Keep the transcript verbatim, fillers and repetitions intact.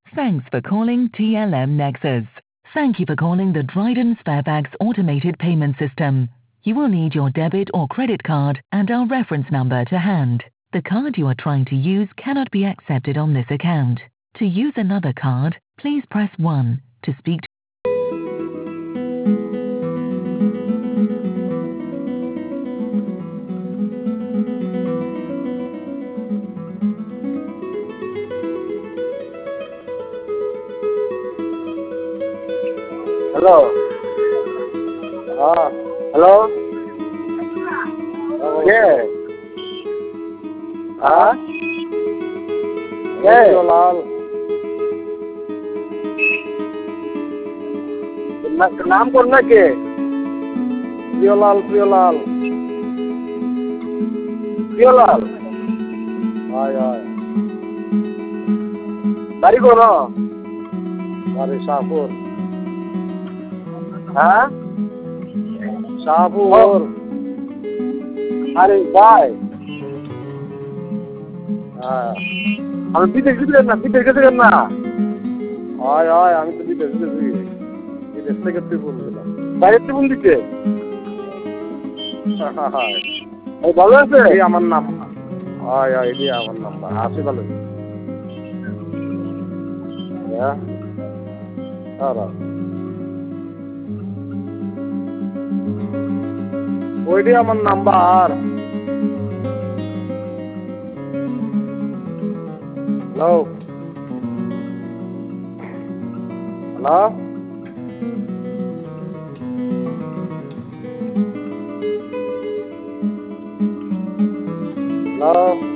Thanks for calling T L M Nexus. Thank you for calling the Dryden Sparebags automated payment system. You will need your debit or credit card and our reference number to hand. The card you are trying to use cannot be accepted on this account. To use another card, please press one. To speak to Hello. Ah, hello. Yeah. Ah. Yeah. Lal. नाम कौन ना के? प्रियलाल प्रियलाल. प्रियलाल. आय आय. बारी कौन? बारी शाहपुर. हाँ? शाहपुर. अरे भाई. हाँ. हम भी देख रहे ना, भी देख रहे ना. आय आय, हम तो भी देख रहे हैं. ये देखते कितने बोल रहे हैं. बाहर से बोल दीजिए. हाँ हाँ. ये बालू से. ये हमारा नाम. आय आय, ये हमारा नाम. आपसे बालू. या. हाँ. ওইটাই আমার নাম্বার। Hello hello hello